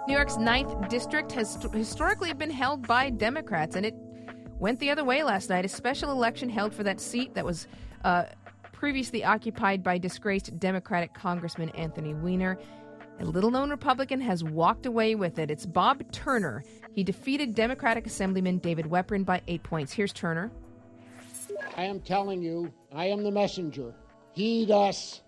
New York's 9th district has historically been held by Democrats, and it went the other way last night. A special election held for that seat that was previously occupied by disgraced Democratic Congressman Anthony Weiner. A little-known Republican has walked away with it. It's Bob Turner. He defeated Democratic Assemblyman David Weprin by 8 points. Here's Turner. I am telling you, I am the messenger. Heed us.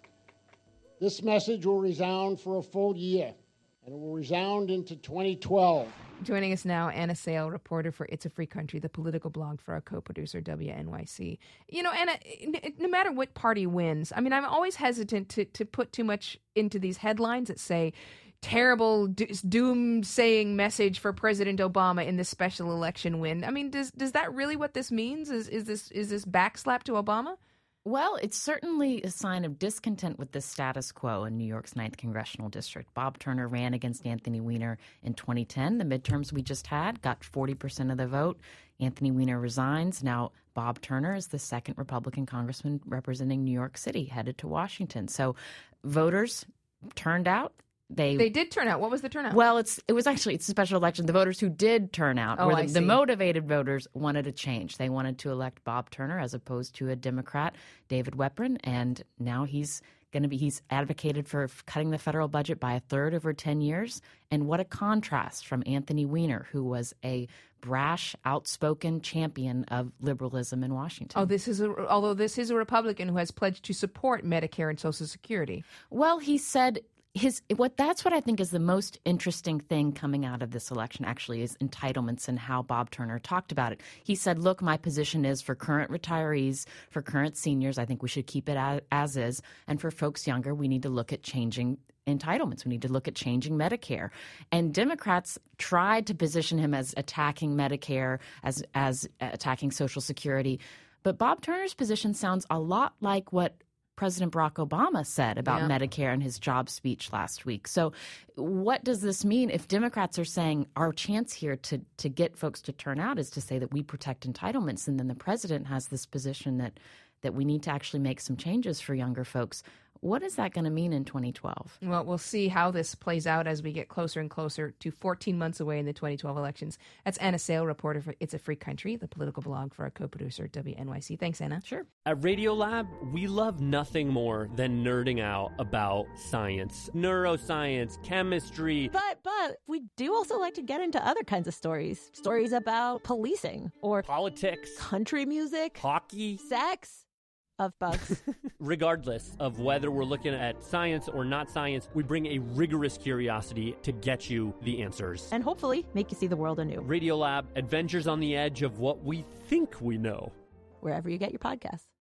This message will resound for a full year, and it will resound into 2012. Joining us now, Anna Sale, reporter for It's a Free Country, the political blog for our co-producer, WNYC. You know, Anna, no matter what party wins, I mean, I'm always hesitant to put too much into these headlines that say, terrible doom-saying message for President Obama in this special election win. I mean, does that really what this means? Is this backslap to Obama? Well, it's certainly a sign of discontent with the status quo in New York's 9th Congressional District. Bob Turner ran against Anthony Weiner in 2010. The midterms we just had got 40% of the vote. Anthony Weiner resigns. Now Bob Turner is the second Republican congressman representing New York City, headed to Washington. So voters turned out. They did turn out. What was the turnout? Well, it's a special election. The voters who did turn out were the motivated voters wanted a change. They wanted to elect Bob Turner as opposed to a Democrat, David Weprin, and now he's advocated for cutting the federal budget by a third over 10 years. And what a contrast from Anthony Weiner, who was a brash, outspoken champion of liberalism in Washington. Although this is a Republican who has pledged to support Medicare and Social Security. Well, he said that's what I think is the most interesting thing coming out of this election, actually, is entitlements and how Bob Turner talked about it. He said, look, my position is for current retirees, for current seniors, I think we should keep it as is. And for folks younger, we need to look at changing entitlements. We need to look at changing Medicare. And Democrats tried to position him as attacking Medicare, as attacking Social Security. But Bob Turner's position sounds a lot like what President Barack Obama said about Medicare in his job speech last week. So what does this mean if Democrats are saying our chance here to get folks to turn out is to say that we protect entitlements, and then the president has this position that we need to actually make some changes for younger folks? What is that going to mean in 2012? Well, we'll see how this plays out as we get closer and closer to 14 months away in the 2012 elections. That's Anna Sale, reporter for It's a Free Country, the political blog for our co-producer, WNYC. Thanks, Anna. Sure. At Radiolab, we love nothing more than nerding out about science, neuroscience, chemistry. But we do also like to get into other kinds of stories. Stories about policing or politics, country music, hockey, sex. Of bugs. Regardless of whether we're looking at science or not science, we bring a rigorous curiosity to get you the answers. And hopefully make you see the world anew. Radiolab, adventures on the edge of what we think we know. Wherever you get your podcasts.